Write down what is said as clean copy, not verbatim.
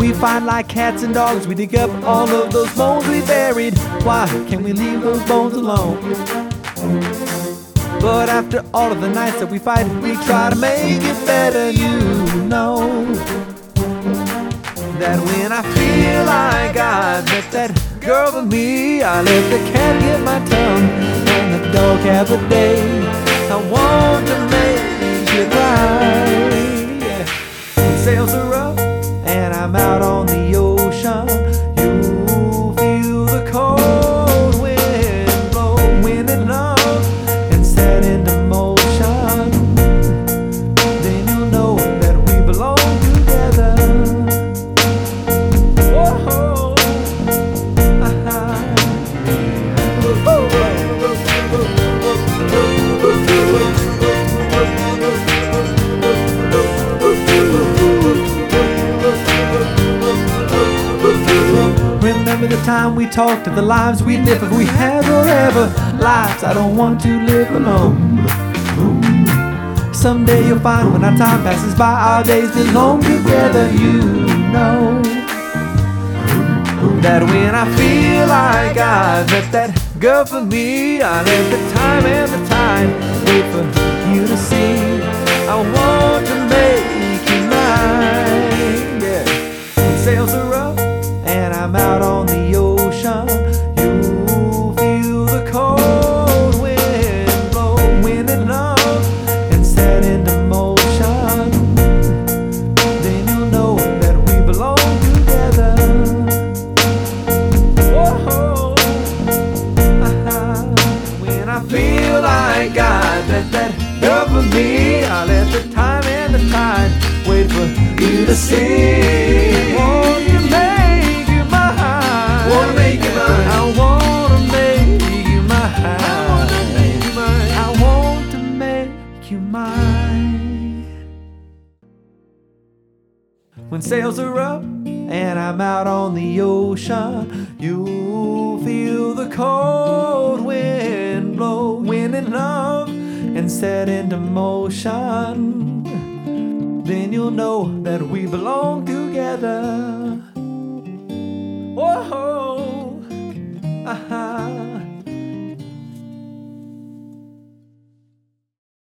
We fight like cats and dogs, we dig up all of those bones we buried. Why can't we leave those bones alone? But after all of the nights that we fight, we try to make it better. You know that when I feel like I met that girl for me, I let the cat get my tongue and the dog have a day. I want to make you right. Yeah. When sails are up and I'm out on the ocean, you feel the cold wind blow, wind and love, and set into motion. Then you'll know that we belong together. Whoa, Remember the time we talked of the lives we'd live if we had forever. Lives I don't want to live alone. Someday you'll find when our time passes by, our days belong together. You know that when I feel like I met that girl for me, I let the time and the tide wait for you to see. I want to make you mine. Yeah. When sails are up and I'm out on the ocean, you feel the cold wind blow, wind and love, and set into motion. Then you'll know that we belong together. Whoa, when I feel like I met that girl for me, I let the time and the tide wait for you to see. Won't you make you mine? Wanna make you mine. I wanna make you mine. I want to make you mine. When sails are up and I'm out on the ocean, you feel the cold wind blow, wind and love, and set into motion. Then you'll know that we belong together. Whoa,